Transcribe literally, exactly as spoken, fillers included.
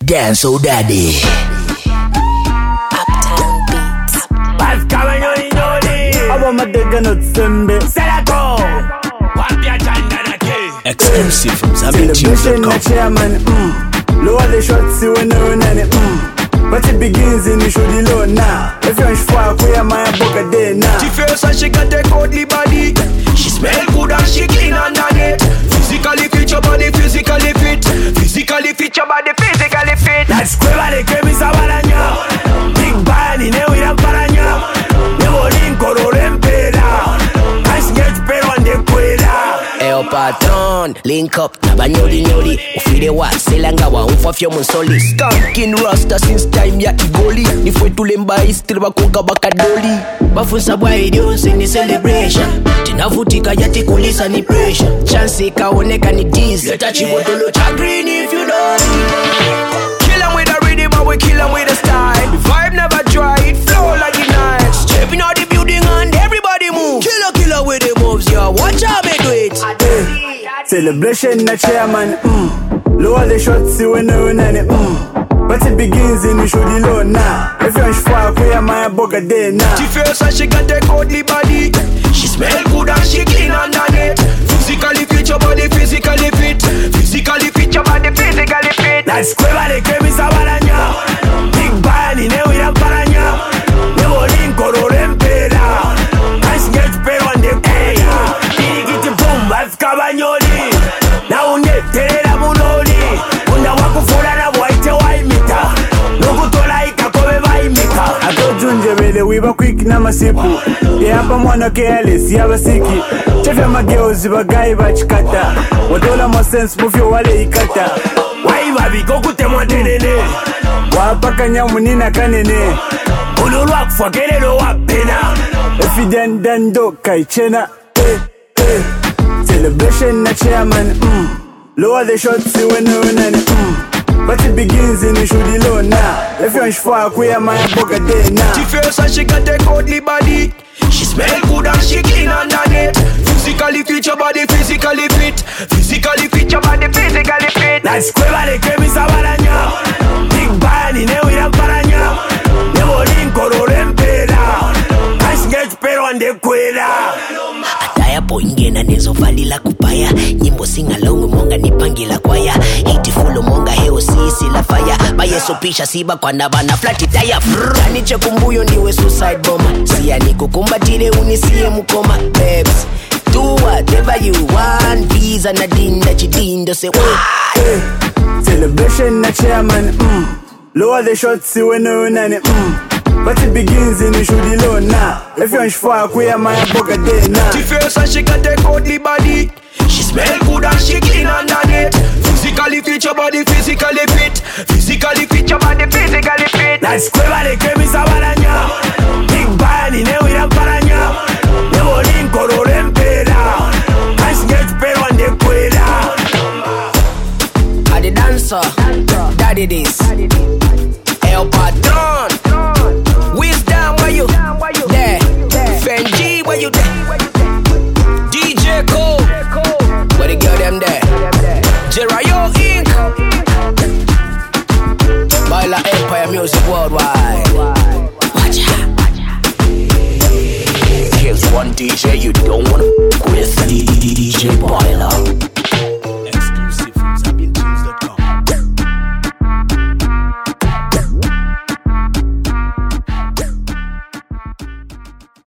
Dance oh daddy. Uptown Beats. Bas Cavagnoli Noli. Abo madega no tsembe. Selato. Wapia Chandana K. Exclusive from Zambia Tunes dot com. Chairman, mm. Lower the shots, see when no none, mm. But it begins in the show the low now. If you're far, we are my book a day now. She feels and she got a godly body. She smell good and she clean underneath. Physically fit your body, physically fit. Physically fit your body, physically fit. That's Cueva de que mis abalanya. Big Bang, ne we am paranya. Ne volin corore pera. As get pero ande cuela. El patron, link up, nabanyoli nyoli. Ufide wa, selanga wa, unfafyo monsoli. Skanking rasta since time ya igoli. Nifwe tulemba istriba kuka bakadoli. Bafunsa bwa idionse ni celebration. Tinavutika yati kulisa ni pressure. Chance ikaoneka ni tease. Leta chibotolo cha green if you know. Kill 'em with a rhythm and we kill 'em with a style. The vibe never dry, it flow like it nice. Stepping out the building and everybody move. Killer killer with the moves, yo. Watch how me do it. Hey. Celebration na chairman, mm. Lower the shots, see when no none, mm. But it begins in the show the low now. If you're far, we are my book a day now. She feels and she got a godly body. She smell good and she clean underneath. Physically fit your body, physically fit. Physically fit your body, physically fit. That's Cueva de que mis abalanya. Big Bang, ne we am paranya. Ne volin corore pera. As get pero ande cuela. Digiti boom, Bas Cavagnoli. Na unde terera munoli. Unda wakufura na waite waimita. Nukutola ikakobe vaimika. Atojunje vele wiba quick na masipu. Yeah, hapa mwana careless, yaba siki. Chefya mageuzi bagai bachikata. Wadola mo sense mufyo wale ikata. Waiva biko kutemwa tenene. Wapaka nyamu nina kanene. Ululwa kufakelelo wapena. Efidan dando kaichena. Hey, hey. Celebration na chairman, mm. Lower the shots, see when no none, mm. But it begins in the show the low now. If you're far, we are my book a day now. She feels and she got a godly body. She smell good and she clean underneath. Physically fit your body, physically fit. Physically fit your body, physically fit. That's Cueva de que mis abalanya. Big Bang, ne we am paranya. Ne volin corore pera. As get pero ande cuela. Ataya po ingena nezo valila kupaya. Nyimbo sing along monga nipangila kwaya. Hiti full monga heo sisi la fire. Bayeso pisha siba kwa nabana flat tire. Kaniche kumbuyo niwe suicide bomber. Siya nikukumbatile unisiye mukoma. Babes, do whatever you want. Visa na dinda chidindo se what? Hey. Celebration na chairman, mm. Lower the shots, see when no none, mm. But it begins in the show the low now. If you're far, we are my book a day now. She feels and she got a godly body. She smell good and she clean underneath. Physically fit your body, physically fit. Physically fit your body, physically fit. That's Cueva de que mis abalanya. Big Bang, ne we am paranya. Ne volin corore pera. As get pero ande cuela. I the dancer, daddy this. El patron. Wisdom, where you there? Fenji, where you there? D J Cole, where the girl them there? Jerayo Incorporated. Baila Empire Music Worldwide. Watch out. Here's one D J you don't wanna with D J Baila.